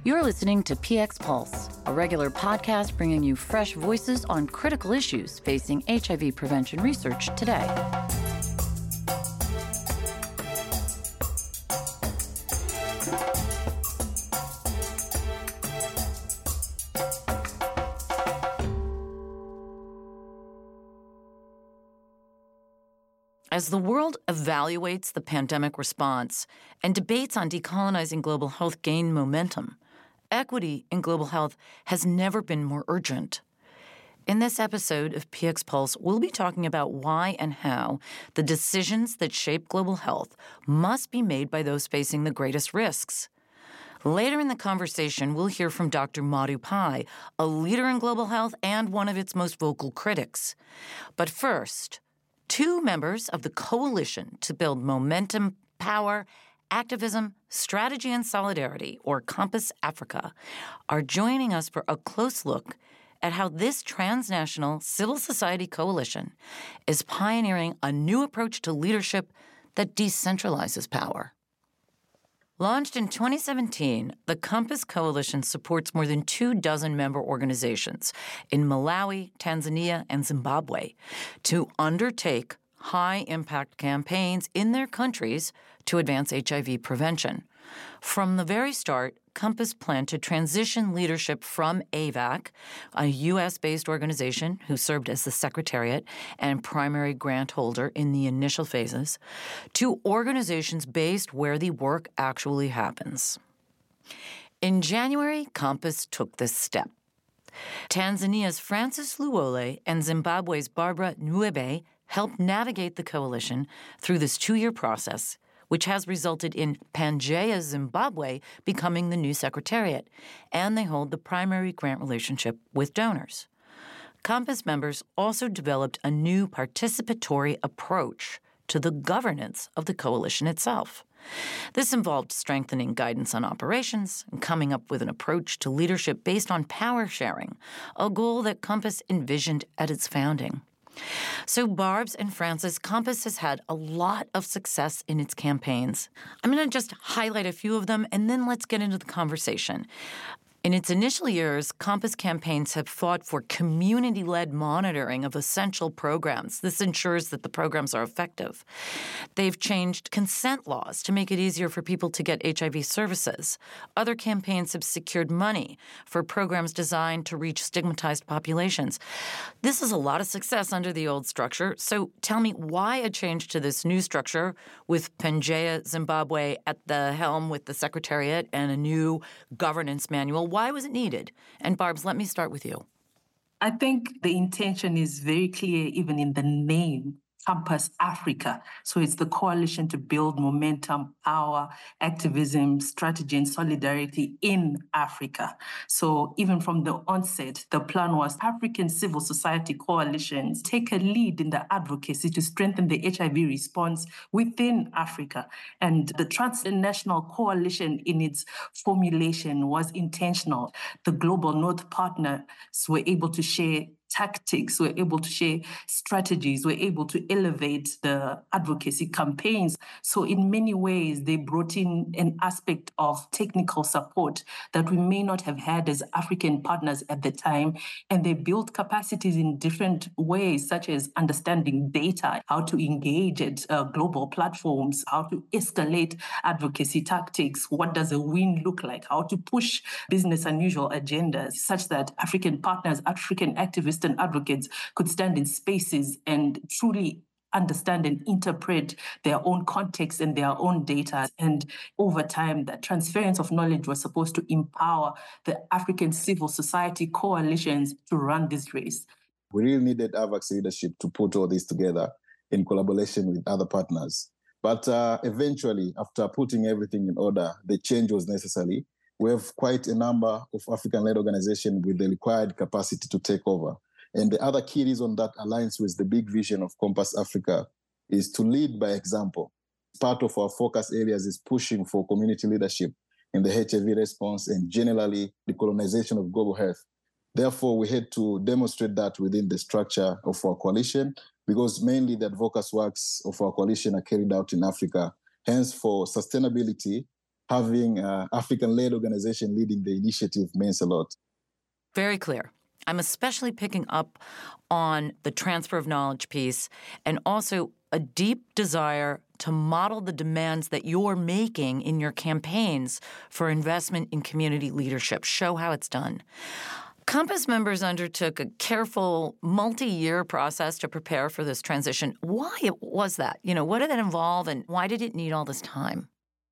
You're listening to PX Pulse, a regular podcast bringing you fresh voices on critical issues facing HIV prevention research today. As the world evaluates the pandemic response and debates on decolonizing global health gain momentum, equity in global health has never been more urgent. In this episode of PX Pulse, we'll be talking about why and how the decisions that shape global health must be made by those facing the greatest risks. Later in the conversation, we'll hear from Dr. Madhu Pai, a leader in global health and one of its most vocal critics. But first, two members of the Coalition to Build Momentum, Power, Activism, Strategy, and Solidarity, or Compass Africa, are joining us for a close look at how this transnational civil society coalition is pioneering a new approach to leadership that decentralizes power. Launched in 2017, the Compass Coalition supports more than 24 member organizations in Malawi, Tanzania, and Zimbabwe to undertake high-impact campaigns in their countries to advance HIV prevention. From the very start, Compass planned to transition leadership from AVAC, a U.S.-based organization who served as the secretariat and primary grant holder in the initial phases, to organizations based where the work actually happens. In January, Compass took this step. Tanzania's Francis Luole and Zimbabwe's Barbara Nwebe helped navigate the coalition through this 2-year process, which has resulted in Pangaea Zimbabwe becoming the new secretariat, and they hold the primary grant relationship with donors. Compass members also developed a new participatory approach to the governance of the coalition itself. This involved strengthening guidance on operations and coming up with an approach to leadership based on power sharing, a goal that Compass envisioned at its founding. So Barbs and Francis, Compass has had a lot of success in its campaigns. I'm going to just highlight a few of them, and then let's get into the conversation. In its initial years, Compass campaigns have fought for community-led monitoring of essential programs. This ensures that the programs are effective. They've changed consent laws to make it easier for people to get HIV services. Other campaigns have secured money for programs designed to reach stigmatized populations. This is a lot of success under the old structure. So tell me, why a change to this new structure with Pangaea Zimbabwe at the helm with the Secretariat and a new governance manual? Why was it needed? And Barbs, let me start with you. I think the intention is very clear even in the name, Compass Africa. So it's the coalition to build momentum, power, activism, strategy, and solidarity in Africa. So even from the onset, the plan was African civil society coalitions take a lead in the advocacy to strengthen the HIV response within Africa. And the transnational coalition in its formulation was intentional. The Global North partners were able to share tactics, we're able to share strategies, we're able to elevate the advocacy campaigns. So in many ways, they brought in an aspect of technical support that we may not have had as African partners at the time. And they built capacities in different ways, such as understanding data, how to engage at global platforms, how to escalate advocacy tactics, what does a win look like, how to push business unusual agendas, such that African partners, African activists, and advocates could stand in spaces and truly understand and interpret their own context and their own data. And over time, that transference of knowledge was supposed to empower the African civil society coalitions to run this race. We really needed AVAC's leadership to put all this together in collaboration with other partners. But eventually, after putting everything in order, the change was necessary. We have quite a number of African-led organizations with the required capacity to take over. And the other key reason that aligns with the big vision of Compass Africa is to lead by example. Part of our focus areas is pushing for community leadership in the HIV response and generally the colonization of global health. Therefore, we had to demonstrate that within the structure of our coalition, because mainly the advocacy works of our coalition are carried out in Africa. Hence, for sustainability, having an African-led organization leading the initiative means a lot. Very clear. I'm especially picking up on the transfer of knowledge piece and also a deep desire to model the demands that you're making in your campaigns for investment in community leadership. Show how it's done. Compass members undertook a careful multi-year process to prepare for this transition. Why was that? What did that involve and why did it need all this time?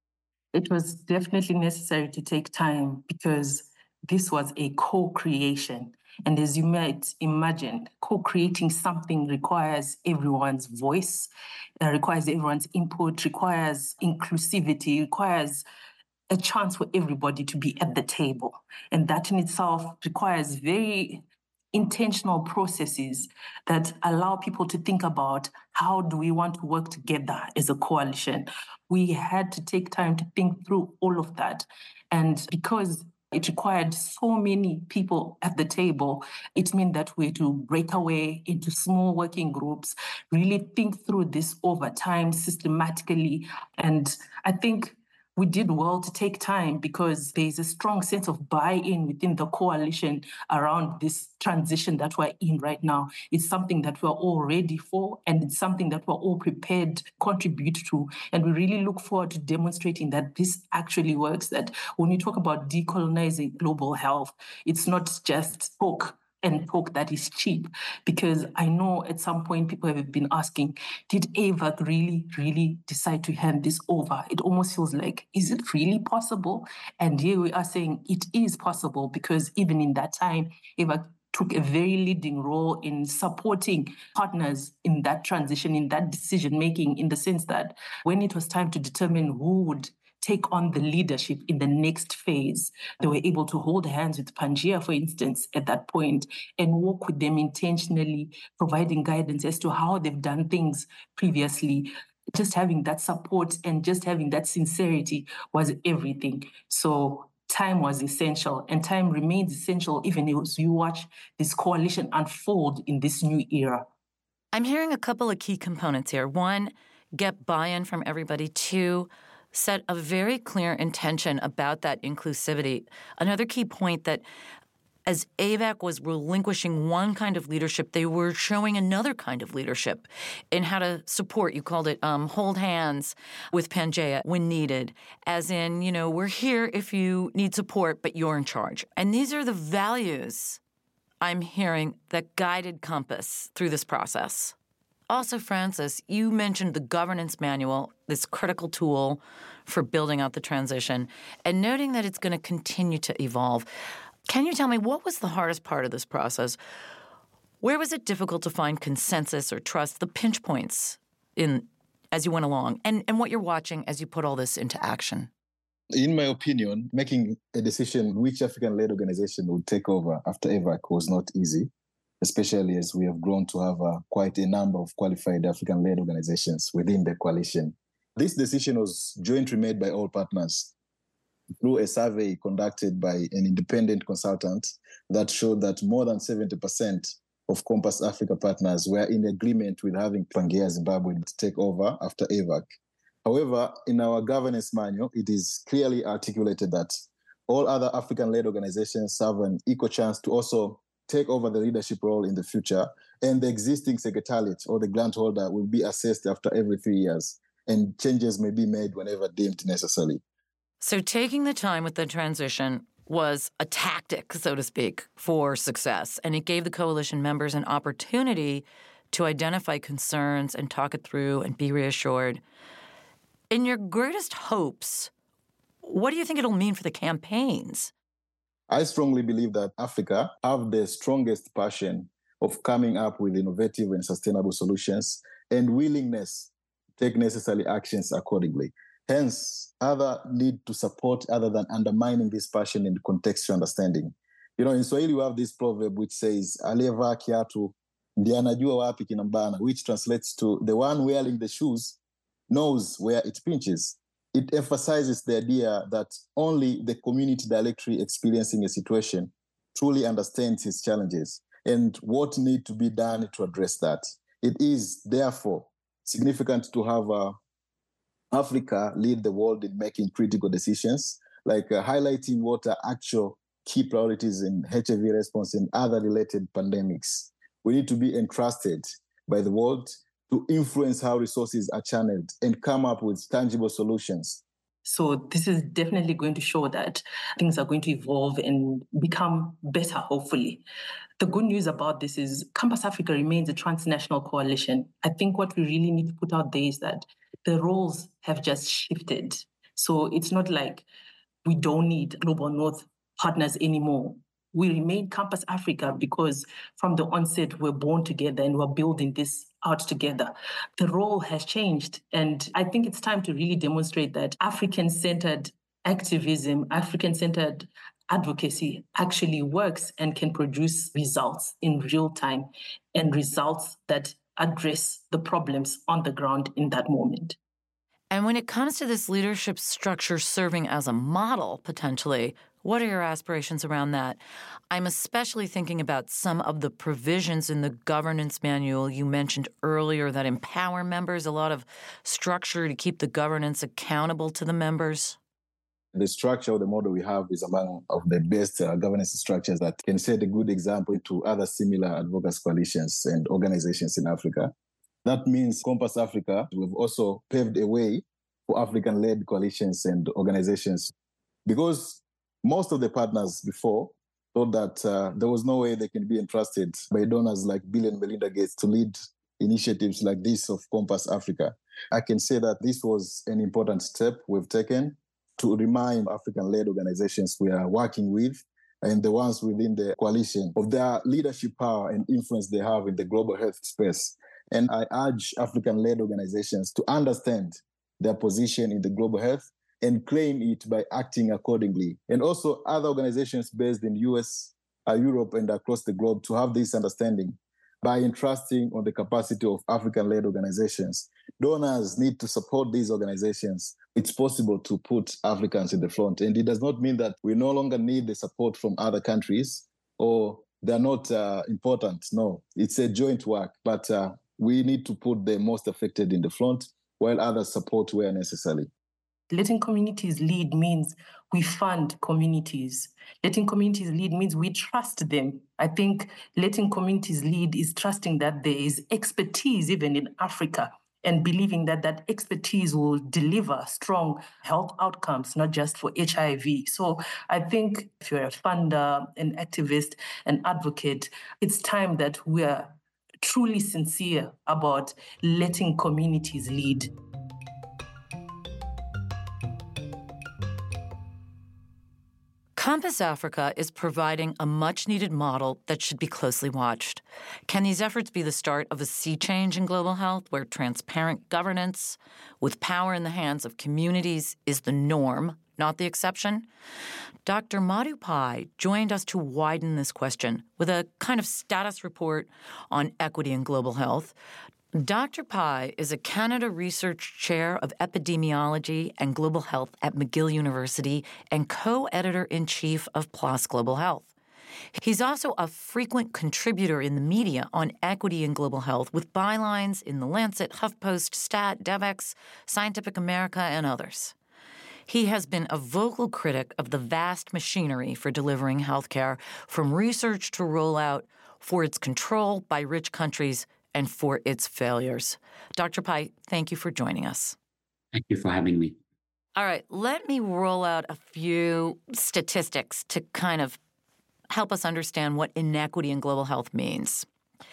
It was definitely necessary to take time because this was a co-creation. And as you might imagine, co-creating something requires everyone's voice, requires everyone's input, requires inclusivity, requires a chance for everybody to be at the table. And that in itself requires very intentional processes that allow people to think about how do we want to work together as a coalition. We had to take time to think through all of that. And because it required so many people at the table, it meant that we had to break away into small working groups, really think through this over time systematically. And I think we did well to take time because there's a strong sense of buy-in within the coalition around this transition that we're in right now. It's something that we're all ready for, and it's something that we're all prepared to contribute to. And we really look forward to demonstrating that this actually works, that when we talk about decolonizing global health, it's not just talk and talk that is cheap, because I know at some point people have been asking, did AVAC really decide to hand this over? It almost feels like, is it really possible? And here we are saying it is possible, because even in that time, AVAC took a very leading role in supporting partners in that transition, in that decision-making, in the sense that when it was time to determine who would take on the leadership in the next phase, they were able to hold hands with Pangaea, for instance, at that point, and work with them intentionally, providing guidance as to how they've done things previously. Just having that support and just having that sincerity was everything. So time was essential, and time remains essential even as you watch this coalition unfold in this new era. I'm hearing a couple of key components here. One, get buy-in from everybody. Two, set a very clear intention about that inclusivity. Another key point that as AVAC was relinquishing one kind of leadership, they were showing another kind of leadership in how to support. You called it hold hands with Pangaea when needed, as in, we're here if you need support, but you're in charge. And these are the values I'm hearing that guided Compass through this process. Also, Francis, you mentioned the governance manual, this critical tool for building out the transition, and noting that it's going to continue to evolve. Can you tell me what was the hardest part of this process? Where was it difficult to find consensus or trust, the pinch points as you went along, and what you're watching as you put all this into action? In my opinion, making a decision which African-led organization would take over after AVAC was not easy, especially as we have grown to have quite a number of qualified African-led organizations within the coalition. This decision was jointly made by all partners through a survey conducted by an independent consultant that showed that more than 70% of Compass Africa partners were in agreement with having Pangaea Zimbabwe take over after AVAC. However, in our governance manual, it is clearly articulated that all other African-led organizations have an equal chance to also take over the leadership role in the future, and the existing secretariat or the grant holder will be assessed after every 3 years, and changes may be made whenever deemed necessary. So taking the time with the transition was a tactic, so to speak, for success, and it gave the coalition members an opportunity to identify concerns and talk it through and be reassured. In your greatest hopes, what do you think it'll mean for the campaigns? I strongly believe that Africa have the strongest passion of coming up with innovative and sustainable solutions and willingness to take necessary actions accordingly. Hence, other need to support other than undermining this passion and contextual understanding. In Swahili, we have this proverb which says, aliyevaa kiatu ndiye anajua wapi kinambana, which translates to the one wearing the shoes knows where it pinches. It emphasizes the idea that only the community directly experiencing a situation truly understands its challenges and what needs to be done to address that. It is, therefore, significant to have Africa lead the world in making critical decisions, like highlighting what are actual key priorities in HIV response and other related pandemics. We need to be entrusted by the world to influence how resources are channeled and come up with tangible solutions. So this is definitely going to show that things are going to evolve and become better, hopefully. The good news about this is Campus Africa remains a transnational coalition. I think what we really need to put out there is that the roles have just shifted. So it's not like we don't need Global North partners anymore. We remain Campus Africa because from the onset, we're born together and we're building this out together. The role has changed. And I think it's time to really demonstrate that African-centered activism, African-centered advocacy actually works and can produce results in real time and results that address the problems on the ground in that moment. And when it comes to this leadership structure serving as a model, potentially, what are your aspirations around that? I'm especially thinking about some of the provisions in the governance manual you mentioned earlier that empower members, a lot of structure to keep the governance accountable to the members. The structure of the model we have is among of the best governance structures that can set a good example to other similar advocacy coalitions and organizations in Africa. That means Compass Africa, we've also paved a way for African-led coalitions and organizations because most of the partners before thought that there was no way they can be entrusted by donors like Bill and Melinda Gates to lead initiatives like this of Compass Africa. I can say that this was an important step we've taken to remind African-led organizations we are working with and the ones within the coalition of their leadership power and influence they have in the global health space. And I urge African-led organizations to understand their position in the global health and claim it by acting accordingly. And also other organizations based in US, Europe, and across the globe to have this understanding by entrusting on the capacity of African-led organizations. Donors need to support these organizations. It's possible to put Africans in the front. And it does not mean that we no longer need the support from other countries or they're not important. No, it's a joint work, but we need to put the most affected in the front while others support where necessary. Letting communities lead means we fund communities. Letting communities lead means we trust them. I think letting communities lead is trusting that there is expertise even in Africa and believing that that expertise will deliver strong health outcomes, not just for HIV. So I think if you're a funder, an activist, an advocate, it's time that we are truly sincere about letting communities lead. Compass Africa is providing a much-needed model that should be closely watched. Can these efforts be the start of a sea change in global health where transparent governance with power in the hands of communities is the norm, not the exception? Dr. Madhu Pai joined us to widen this question with a kind of status report on equity in global health. Dr. Pai is a Canada Research Chair of Epidemiology and Global Health at McGill University and co-editor-in-chief of PLOS Global Health. He's also a frequent contributor in the media on equity in global health with bylines in The Lancet, HuffPost, Stat, Devex, Scientific America, and others. He has been a vocal critic of the vast machinery for delivering healthcare, from research to rollout, for its control by rich countries and for its failures. Dr. Pai, thank you for joining us. Thank you for having me. All right, let me roll out a few statistics to kind of help us understand what inequity in global health means.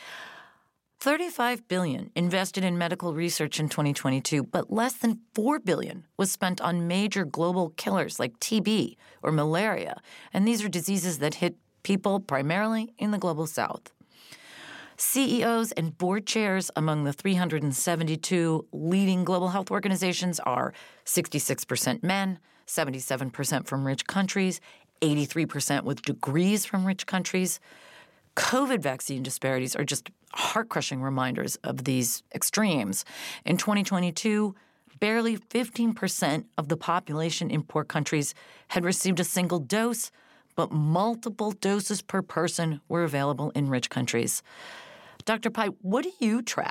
$35 billion invested in medical research in 2022, but less than $4 billion was spent on major global killers like TB or malaria, and these are diseases that hit people primarily in the global south. CEOs and board chairs among the 372 leading global health organizations are 66% men, 77% from rich countries, 83% with degrees from rich countries. COVID vaccine disparities are just heart-crushing reminders of these extremes. In 2022, barely 15% of the population in poor countries had received a single dose, but multiple doses per person were available in rich countries. Dr. Pai, what do you track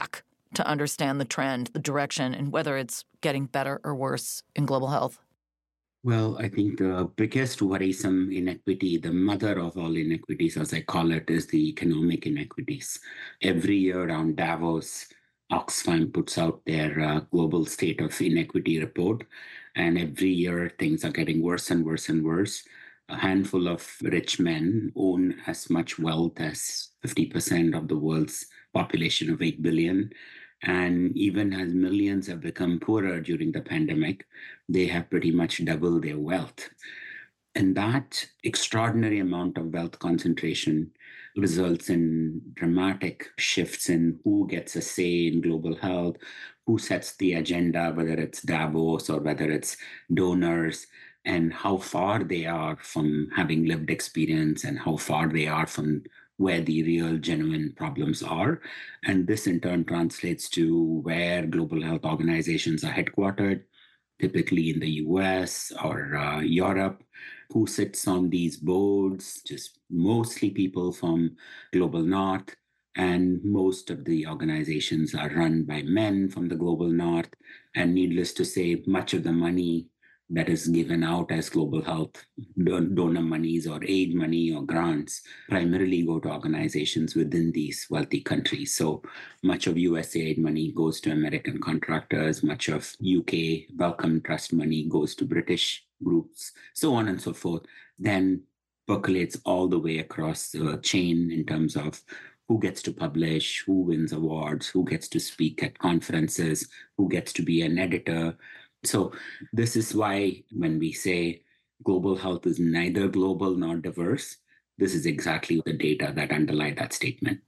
to understand the trend, the direction, and whether it's getting better or worse in global health? Well, I think the biggest worrisome inequity, the mother of all inequities, as I call it, is the economic inequities. Every year around Davos, Oxfam puts out their global state of inequity report. And every year, things are getting worse and worse and worse. A handful of rich men own as much wealth as 50% of the world's population of 8 billion. And even as millions have become poorer during the pandemic, they have pretty much doubled their wealth. And that extraordinary amount of wealth concentration results in dramatic shifts in who gets a say in global health, who sets the agenda, whether it's Davos or whether it's donors, and how far they are from having lived experience and how far they are from where the real genuine problems are. And this in turn translates to where global health organizations are headquartered, typically in the US or Europe. Who sits on these boards? Just mostly people from Global North. And most of the organizations are run by men from the Global North. And needless to say, much of the money that is given out as global health donor monies or aid money or grants primarily go to organizations within these wealthy countries. So much of USAID money goes to American contractors, much of UK Wellcome Trust money goes to British groups, so on and so forth, then percolates all the way across the chain in terms of who gets to publish, who wins awards, who gets to speak at conferences, who gets to be an editor. So this is why when we say global health is neither global nor diverse, this is exactly the data that underlie that statement.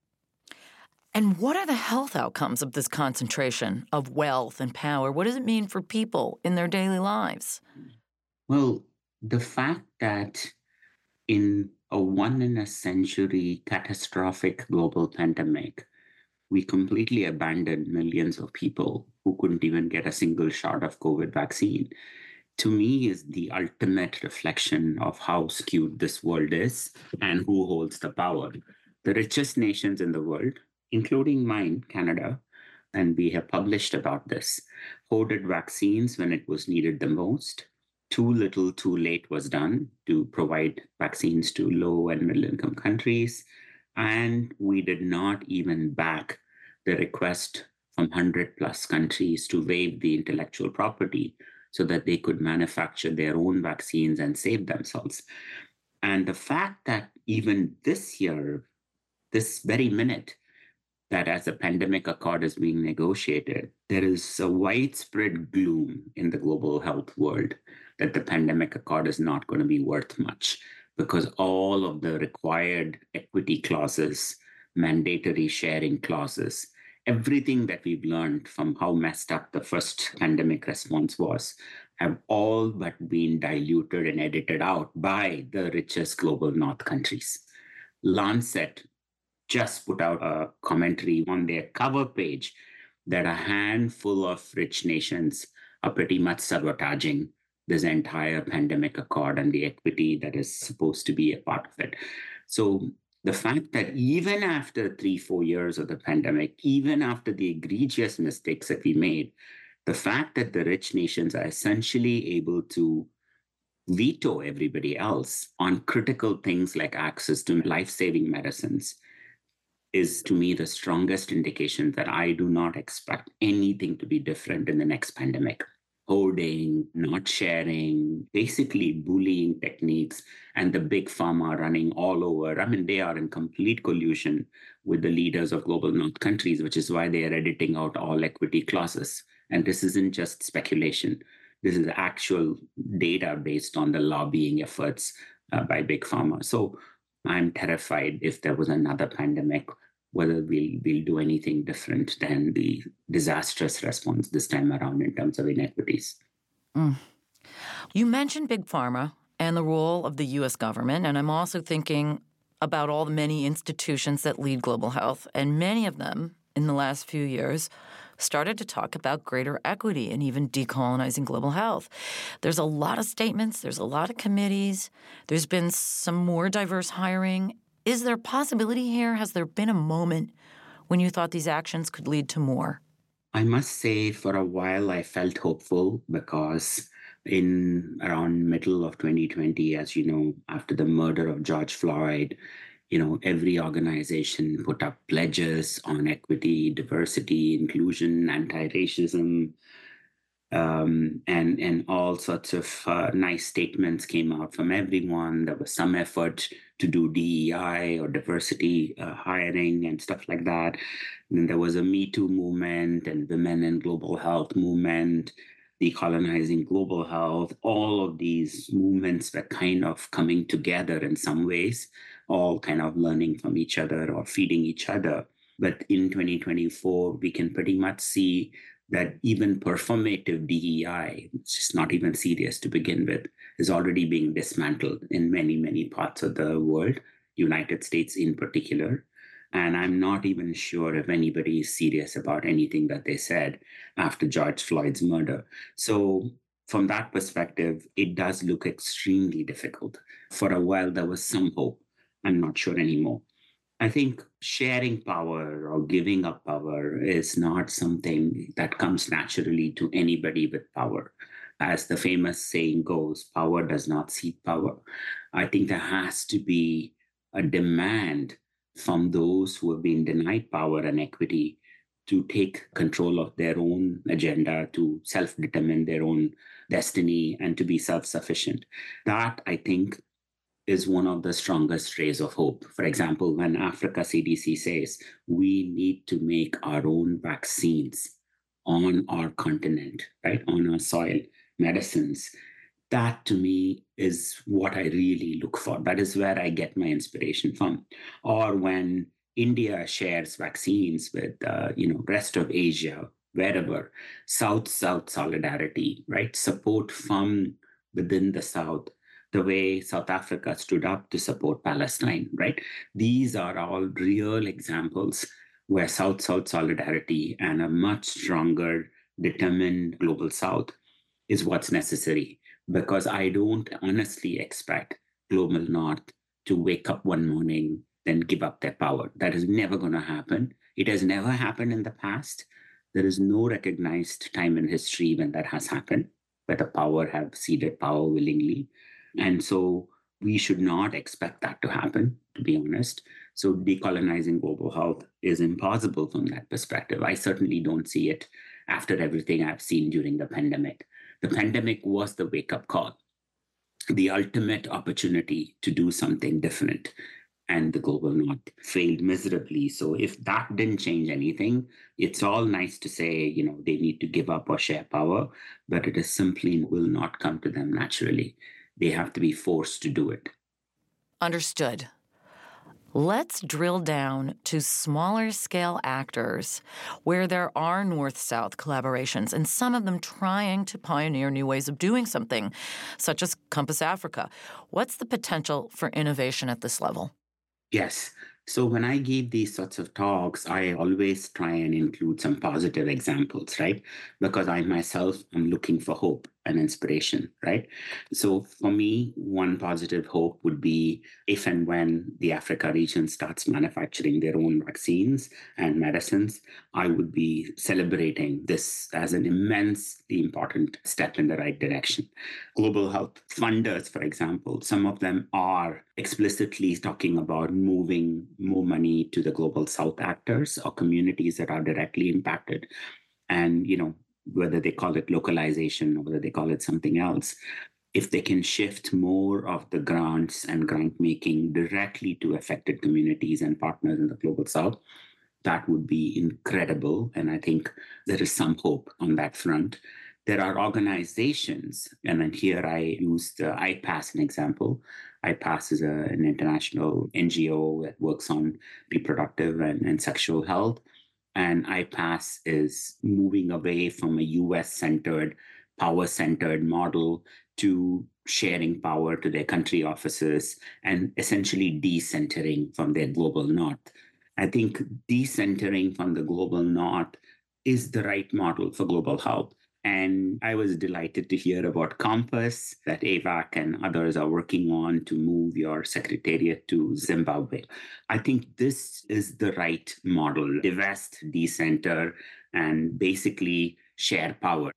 And what are the health outcomes of this concentration of wealth and power? What does it mean for people in their daily lives? Well, the fact that in a one-in-a-century catastrophic global pandemic, we completely abandoned millions of people who couldn't even get a single shot of COVID vaccine, to me is the ultimate reflection of how skewed this world is and who holds the power. The richest nations in the world, including mine, Canada, and we have published about this, hoarded vaccines when it was needed the most. Too little, too late was done to provide vaccines to low and middle income countries. And we did not even back the request from 100 plus countries to waive the intellectual property so that they could manufacture their own vaccines and save themselves. And the fact that even this year, this very minute, that as a pandemic accord is being negotiated, there is a widespread gloom in the global health world that the pandemic accord is not going to be worth much because all of the required equity clauses, mandatory sharing clauses, everything that we've learned from how messed up the first pandemic response was, have all but been diluted and edited out by the richest global North countries. Lancet just put out a commentary on their cover page that a handful of rich nations are pretty much sabotaging this entire pandemic accord and the equity that is supposed to be a part of it. So the fact that even after 3-4 years of the pandemic, even after the egregious mistakes that we made, the fact that the rich nations are essentially able to veto everybody else on critical things like access to life-saving medicines is, to me, the strongest indication that I do not expect anything to be different in the next pandemic. Hoarding, not sharing, basically bullying techniques, and the big pharma running all over. I mean, they are in complete collusion with the leaders of global North countries, which is why they are editing out all equity clauses. And this isn't just speculation. This is actual data based on the lobbying efforts by big pharma. So I'm terrified if there was another pandemic, whether we'll do anything different than the disastrous response this time around in terms of inequities. You mentioned big pharma and the role of the U.S. government, and I'm also thinking about all the many institutions that lead global health, and many of them in the last few years started to talk about greater equity and even decolonizing global health. There's a lot of statements. There's a lot of committees. There's been some more diverse hiring. Is there a possibility here? Has there been a moment when you thought these actions could lead to more? I must say, for a while, I felt hopeful because in around middle of 2020, as you know, after the murder of George Floyd, every organization put up pledges on equity, diversity, inclusion, anti-racism, and all sorts of nice statements came out from everyone. There was some effort to do DEI or diversity hiring and stuff like that. And there was a Me Too movement and Women in Global Health movement, Decolonizing Global Health. All of these movements were kind of coming together in some ways, all kind of learning from each other or feeding each other. But in 2024, we can pretty much see that even performative DEI, which is not even serious to begin with, is already being dismantled in many, many parts of the world, United States in particular. And I'm not even sure if anybody is serious about anything that they said after George Floyd's murder. So from that perspective, it does look extremely difficult. For a while, there was some hope. I'm not sure anymore. I think sharing power or giving up power is not something that comes naturally to anybody with power. As the famous saying goes, power does not seek power. I think there has to be a demand from those who have been denied power and equity to take control of their own agenda, to self-determine their own destiny, and to be self-sufficient. That, I think, is one of the strongest rays of hope. For example, when Africa CDC says we need to make our own vaccines on our continent, right, on our soil, medicines, that to me is what I really look for. That is where I get my inspiration from. Or when India shares vaccines with, rest of Asia, wherever, South-South solidarity, right, support from within the South, the way South Africa stood up to support Palestine, right? These are all real examples where South-South solidarity and a much stronger, determined global South is what's necessary. Because I don't honestly expect global North to wake up one morning, then give up their power. That is never going to happen. It has never happened in the past. There is no recognized time in history when that has happened, where the power have ceded power willingly. And so we should not expect that to happen, to be honest. So decolonizing global health is impossible from that perspective. I certainly don't see it after everything I've seen during the pandemic. The pandemic was the wake-up call, the ultimate opportunity to do something different. And the global North failed miserably. So if that didn't change anything, it's all nice to say, they need to give up or share power, but it is simply will not come to them naturally. They have to be forced to do it. Understood. Let's drill down to smaller scale actors where there are North-South collaborations and some of them trying to pioneer new ways of doing something, such as Compass Africa. What's the potential for innovation at this level? Yes. So when I give these sorts of talks, I always try and include some positive examples, right? Because I myself am looking for hope and inspiration, right? So for me, one positive hope would be if and when the Africa region starts manufacturing their own vaccines and medicines, I would be celebrating this as an immensely important step in the right direction. Global health funders, for example, some of them are explicitly talking about moving more money to the global South actors or communities that are directly impacted. And, whether they call it localization or whether they call it something else, if they can shift more of the grants and grant making directly to affected communities and partners in the global South, that would be incredible. And I think there is some hope on that front. There are organizations, and then here I use the IPASS as an example. IPASS is an international NGO that works on reproductive and sexual health. And IPASS is moving away from a US-centered, power-centered model to sharing power to their country offices and essentially decentering from their global North. I think decentering from the global North is the right model for global health. And I was delighted to hear about Compass that AVAC and others are working on to move your secretariat to Zimbabwe. I think this is the right model: divest, decenter, and basically share power.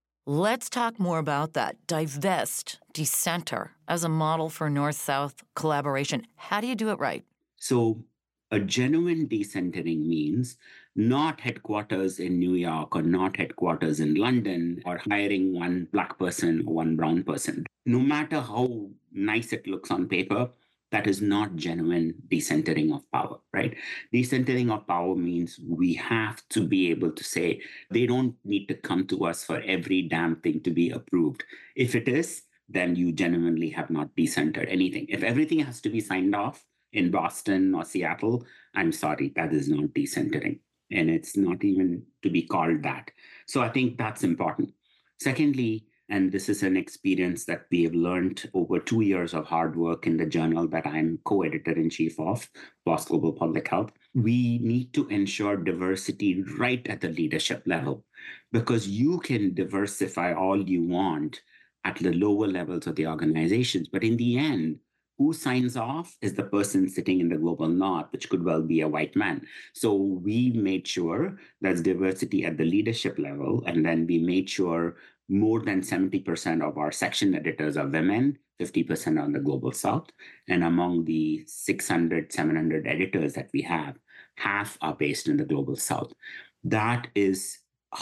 Let's talk more about that. Divest, decenter as a model for North-South collaboration. How do you do it right? So a genuine decentering means not headquarters in New York or not headquarters in London or hiring one Black person or one brown person. No matter how nice it looks on paper, that is not genuine decentering of power, right? Decentering of power means we have to be able to say they don't need to come to us for every damn thing to be approved. If it is, then you genuinely have not decentered anything. If everything has to be signed off in Boston or Seattle, I'm sorry, that is not decentering. And it's not even to be called that. So I think that's important. Secondly, and this is an experience that we have learned over 2 years of hard work in the journal that I'm co-editor in chief of, PLOS Global Public Health, we need to ensure diversity right at the leadership level, because you can diversify all you want at the lower levels of the organizations. But in the end, who signs off is the person sitting in the global north, which could well be a white man. So we made sure there's diversity at the leadership level. And then we made sure more than 70% of our section editors are women, 50% on the global south. And among the 600, 700 editors that we have, half are based in the global south. That is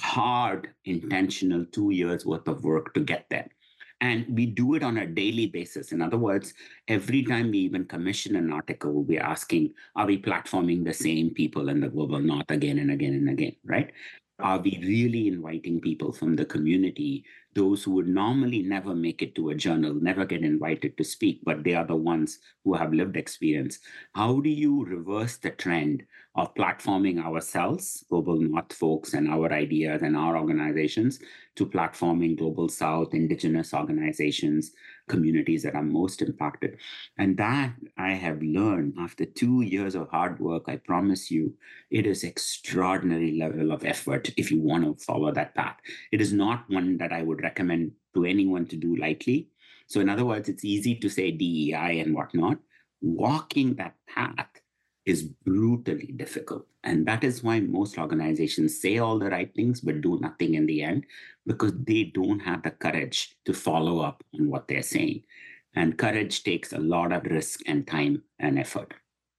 hard, intentional 2 years worth of work to get there. And we do it on a daily basis. In other words, every time we even commission an article, we're asking, are we platforming the same people in the global north again and again and again, right? Are we really inviting people from the community, those who would normally never make it to a journal, never get invited to speak, but they are the ones who have lived experience? How do you reverse the trend of platforming ourselves, Global North folks, and our ideas and our organizations to platforming Global South, Indigenous organizations, communities that are most impacted? And that I have learned after 2 years of hard work. I promise you, it is extraordinary level of effort if you want to follow that path. It is not one that I would recommend to anyone to do lightly. So in other words, it's easy to say DEI and whatnot. Walking that path is brutally difficult. And that is why most organizations say all the right things, but do nothing in the end, because they don't have the courage to follow up on what they're saying. And courage takes a lot of risk and time and effort.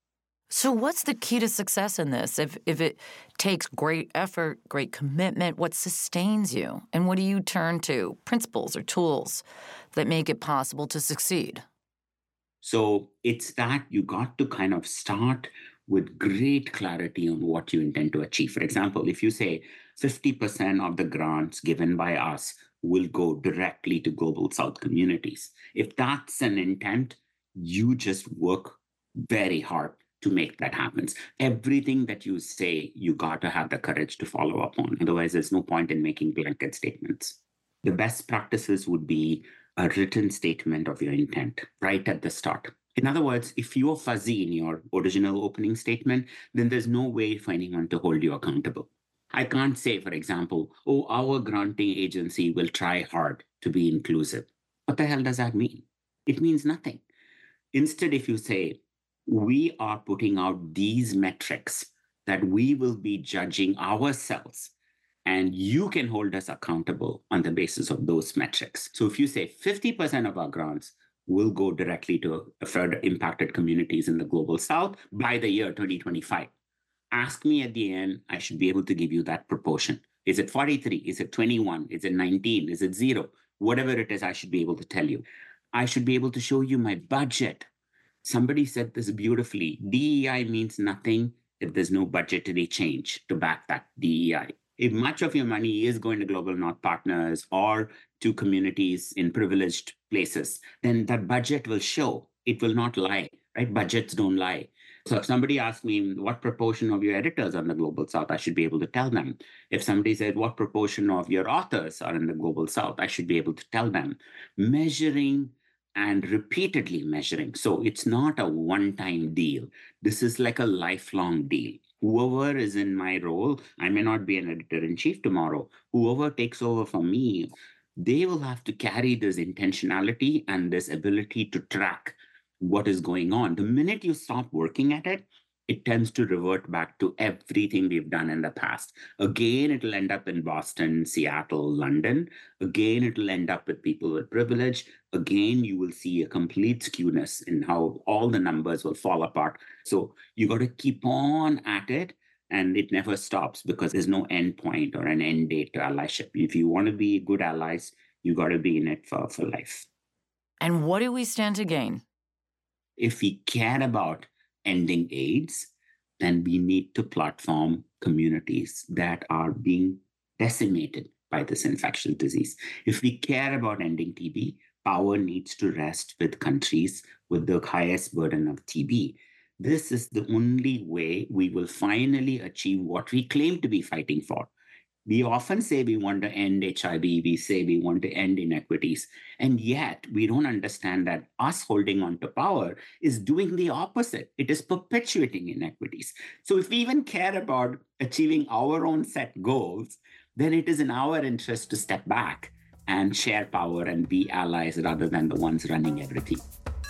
So what's the key to success in this? If it takes great effort, great commitment, what sustains you? And what do you turn to? Principles or tools that make it possible to succeed? So it's that you got to kind of start with great clarity on what you intend to achieve. For example, if you say 50% of the grants given by us will go directly to Global South communities, if that's an intent, you just work very hard to make that happen. Everything that you say, you got to have the courage to follow up on. Otherwise, there's no point in making blanket statements. The best practices would be a written statement of your intent right at the start. In other words, if you're fuzzy in your original opening statement, then there's no way for anyone to hold you accountable. I can't say, for example, oh, our granting agency will try hard to be inclusive. What the hell does that mean? It means nothing. Instead, if you say, we are putting out these metrics that we will be judging ourselves, and you can hold us accountable on the basis of those metrics. So if you say 50% of our grants will go directly to further impacted communities in the Global South by the year 2025, ask me at the end, I should be able to give you that proportion. Is it 43? Is it 21? Is it 19? Is it 0? Whatever it is, I should be able to tell you. I should be able to show you my budget. Somebody said this beautifully. DEI means nothing if there's no budgetary change to back that DEI. If much of your money is going to Global North partners or to communities in privileged places, then that budget will show. It will not lie, right? Budgets don't lie. So if somebody asked me, what proportion of your editors are in the Global South, I should be able to tell them. If somebody said, what proportion of your authors are in the Global South, I should be able to tell them. Measuring and repeatedly measuring. So it's not a one-time deal. This is like a lifelong deal. whoever is in my role, I may not be an editor-in-chief tomorrow, whoever takes over from me, they will have to carry this intentionality and this ability to track what is going on. The minute you stop working at it, it tends to revert back to everything we've done in the past. Again, it'll end up in Boston, Seattle, London. Again, it'll end up with people with privilege. Again, you will see a complete skewness in how all the numbers will fall apart. So you got to keep on at it, and it never stops because there's no end point or an end date to allyship. If you want to be good allies, you got to be in it for life. And what do we stand to gain? If we care about ending AIDS, then we need to platform communities that are being decimated by this infectious disease. If we care about ending TB, power needs to rest with countries with the highest burden of TB. This is the only way we will finally achieve what we claim to be fighting for. We often say we want to end HIV, we say we want to end inequities, and yet we don't understand that us holding on to power is doing the opposite. It is perpetuating inequities. So if we even care about achieving our own set goals, then it is in our interest to step back and share power and be allies rather than the ones running everything.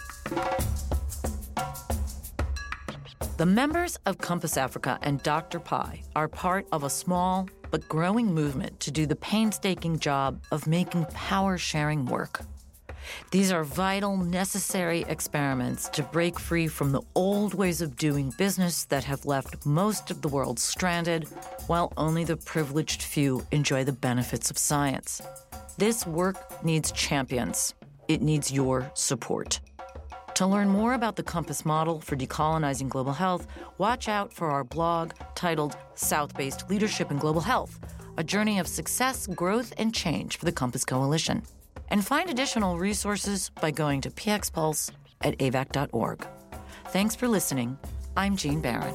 The members of Compass Africa and Dr. Pai are part of a small but growing movement to do the painstaking job of making power sharing work. These are vital, necessary experiments to break free from the old ways of doing business that have left most of the world stranded, while only the privileged few enjoy the benefits of science. This work needs champions. It needs your support. To learn more about the Compass model for decolonizing global health, watch out for our blog titled South-Based Leadership in Global Health, a journey of success, growth, and change for the Compass Coalition. And find additional resources by going to pxpulse@avac.org. Thanks for listening. I'm Jean Barron.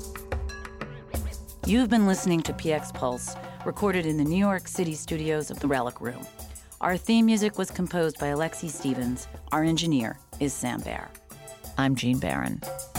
You've been listening to PX Pulse, recorded in the New York City studios of the Relic Room. Our theme music was composed by Alexi Stevens. Our engineer is Sam Baer. I'm Jean Barron.